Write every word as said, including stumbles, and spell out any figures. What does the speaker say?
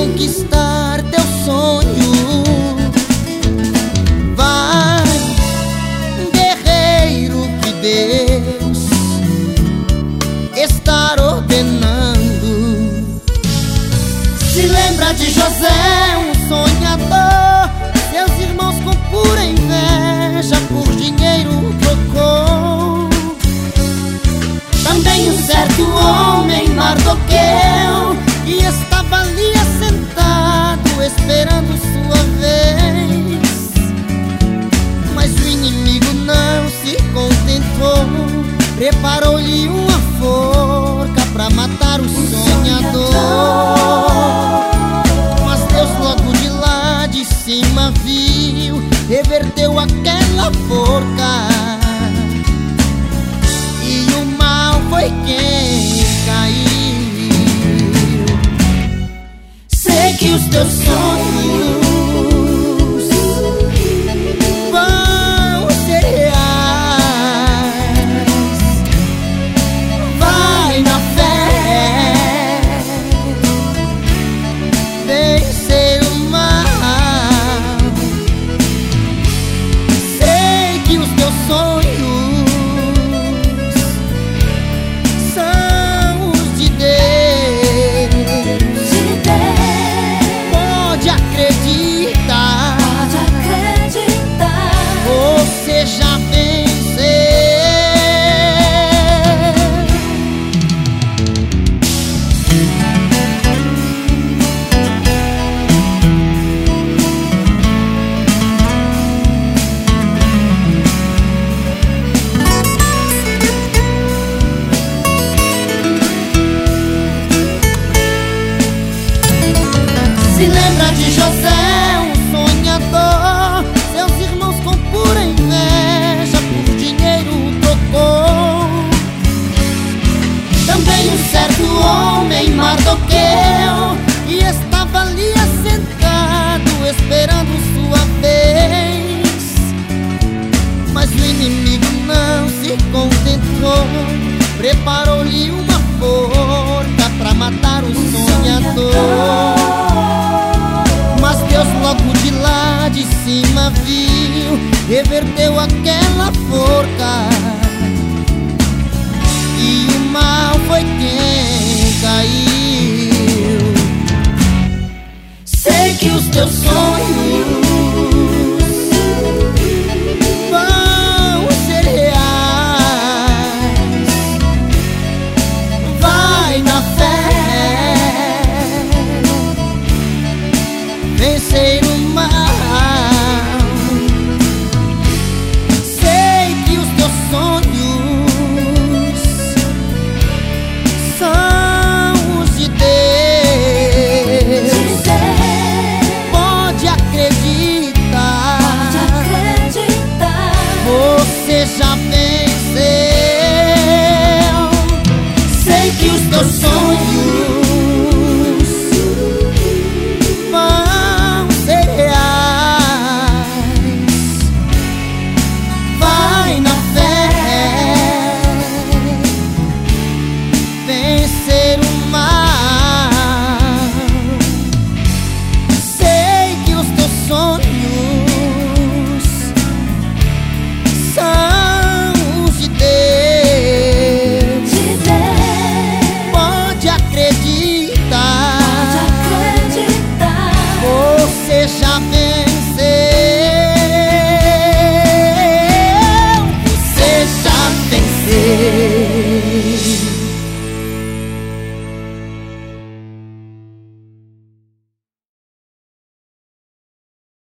conquistar teu sonho. Vai, guerreiro, que Deus está ordenando. Se lembra de José, um sonhador, seus irmãos com pura inveja por dinheiro trocou. Também um certo homem, Mardoqueu, que estava ali assentado esperando sua vez. Mas o inimigo não se contentou, preparou-lhe uma forca pra matar o sonhador. Mas Deus logo de lá de cima viu, reverteu aquela forca, e o mal foi quem caiu. Sei que os teus sonhos vão ser reais. Vai na fé, vencer o mal. Sei que os teus sonhos são os de Deus. Pode acreditar, Pode acreditar. você já venceu. Se lembra de José, um sonhador, seus irmãos com pura inveja por dinheiro trocou. Também um certo homem, Mardoqueu, que estava ali assentado esperando sua vez. Mas o inimigo não se contentou, preparou-lhe uma forca pra matar o sonhador. Mas Deus logo de lá de cima viu, reverteu aquela forca, e o mal foi quem caiu. Sei que os teus sonhos vão ser reais. Vai na fé, vencer o mal. Sei que os teus sonhos são os de Deus. Pode acreditar, Pode acreditar. você já venceu. Sei que os teus sonhos